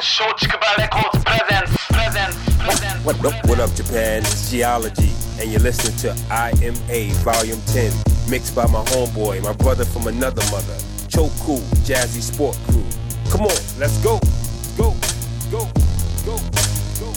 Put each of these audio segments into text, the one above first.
What up, Japan? It's Geology, and you're listening to IMA Volume 10, mixed by my homeboy, my brother from another mother, Choku Jazzy Sport Crew. Come on, let's go, go, go, go, go.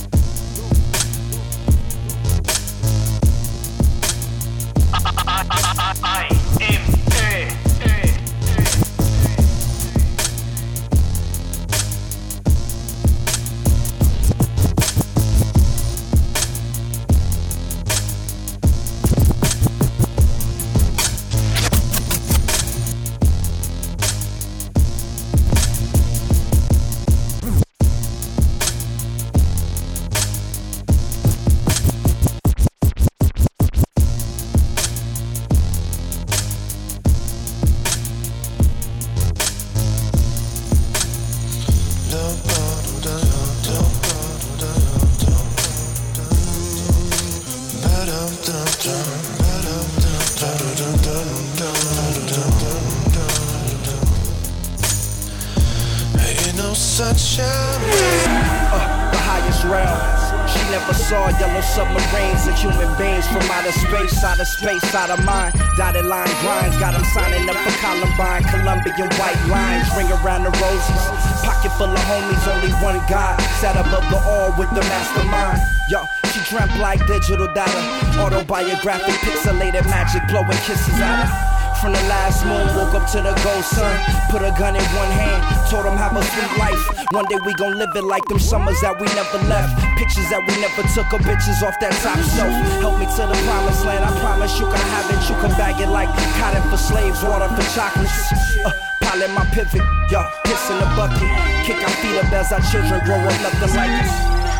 The highest realm. She never saw yellow submarines and human beings from outer space, out of mind. Dotted line grinds, got them signing up for Columbine. Colombian white lines, ring around the roses. Pocket full of homies, only one God. Sat above the all with the mastermind. Yo, she dreamt like digital data. Autobiographic, pixelated magic, blowing kisses at her. From the last moon, woke up to the gold sun. Put a gun in one hand, told him have a sweet life. One day we gon' live it like them summers that we never left. Pictures that we never took of bitches off that top shelf. Help me to the promised land, I promise you can have it. You can bag it like cotton for slaves, water for chocolates. Pilot my pivot, yo, piss in the bucket. Kick our feet up as our children grow up, nothing like this.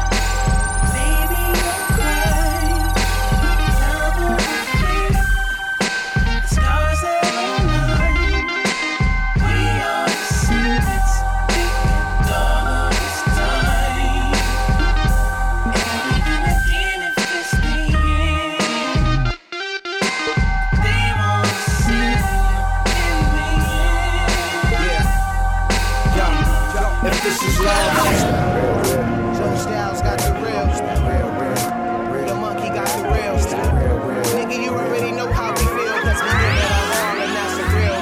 This is love. Joe Styles got the real. The monkey got the real. Nigga, you already know how we feel. Cause we give it our all and that's the real.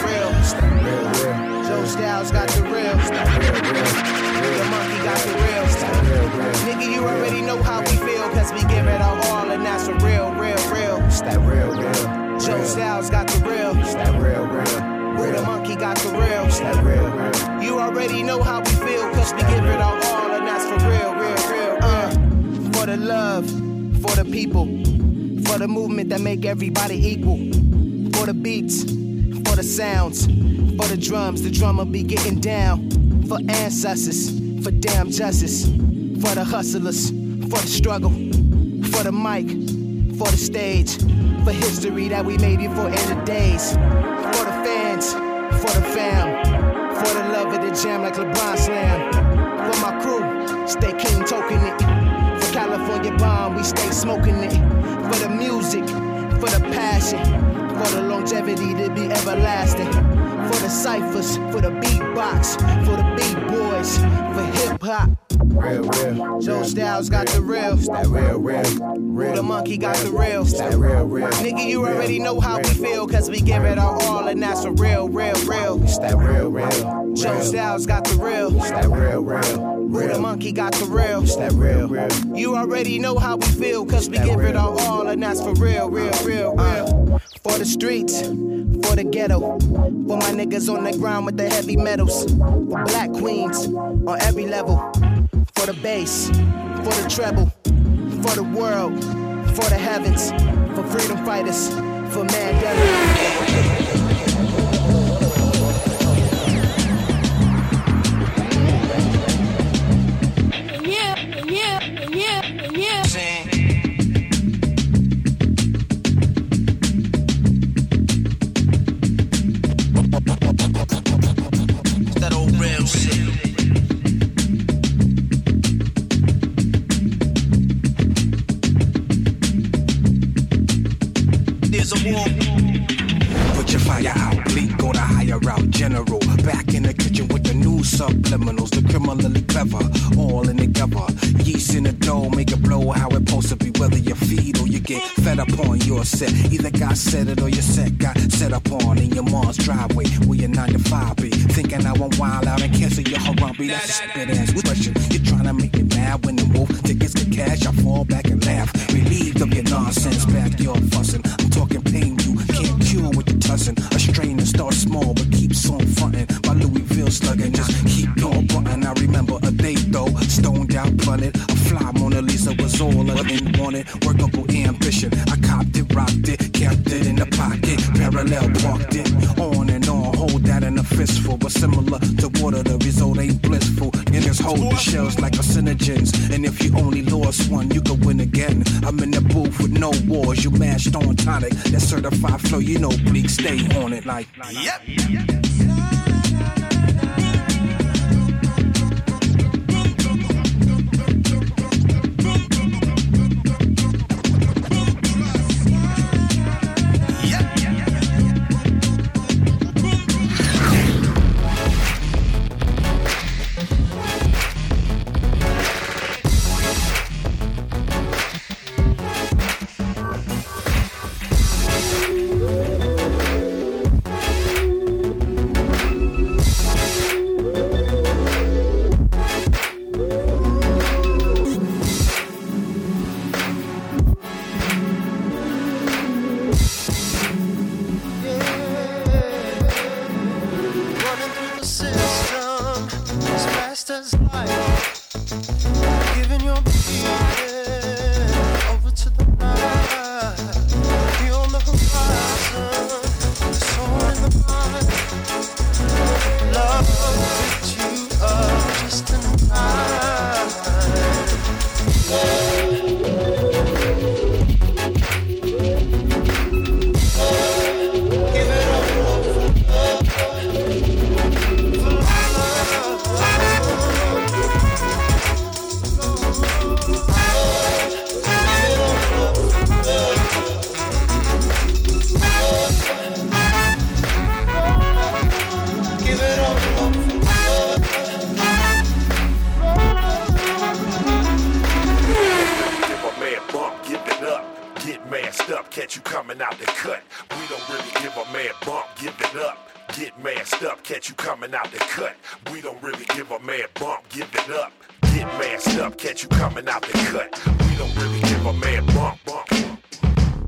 Joe Styles got the real. The monkey got the real. Nigga, you already know how we feel. Cause we give it our all and that's the real. It's that real. Joe Styles got the real. It's that real. The monkey got the real. It's that real. You already know how we feel, cause we give it our all, and that's for real. For the love, for the people, for the movement that make everybody equal, for the beats, for the sounds, for the drums, the drummer be getting down, for ancestors, for damn justice, for the hustlers, for the struggle, for the mic, for the stage, for history that we made before end of days, for the fans, for the fam. For the love of the jam like LeBron Slam. For my crew, stay king token it. For California bomb, we stay smoking it. For the music, for the passion. For the longevity to be everlasting. For the ciphers, for the beatbox. For the beat boys, for hip hop. Real. Joe Styles got the real. That real. The monkey got the real. That real. Nigga, you already know how we feel, cause we give it our all, and that's a real. It's that real. Joe Styles got the real. It's that real. The monkey got the real. It's that real. You already know how we feel, cause we give it our all, and that's for real. For the streets, for the ghetto, for my niggas on the ground with the heavy metals, for black queens on every level, for the bass, for the treble, for the world, for the heavens, for freedom fighters, for Mandela. Put your fight Back in the kitchen with the new subliminals, the criminally clever, all in together. Yeast in the dough, make it blow how it supposed to be. Whether you feed or you get fed up on your set. Either got set it or your set got set up on in your mom's driveway where your 9 to 5 be. Thinking I won't wild out and cancel your harambe. That's a spit ass question. You're trying to make me mad when the wolf tickets the cash. I fall back and laugh, relieved of your nonsense. Backyard fussing, I'm talking pain you can't cure with your tussin'. A strain and start small but keeps on frontin'. My Louisville slugging, just keep on button. I remember a day though, stoned out, blunted. A fly Mona Lisa was all I didn't want it. Workable ambition, I copped it, rocked it, kept it in the pocket, parallel parked it, on and on. Hold that in a fistful, but similar to water, the result ain't blissful. Niggas hold the shells like carcinogens, and if you only lost one, you could win again. I'm in the booth with no wars, you mashed on tonic. That certified flow, you know, bleak, stay on it like. Yep.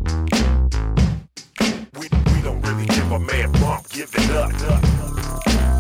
Give it up.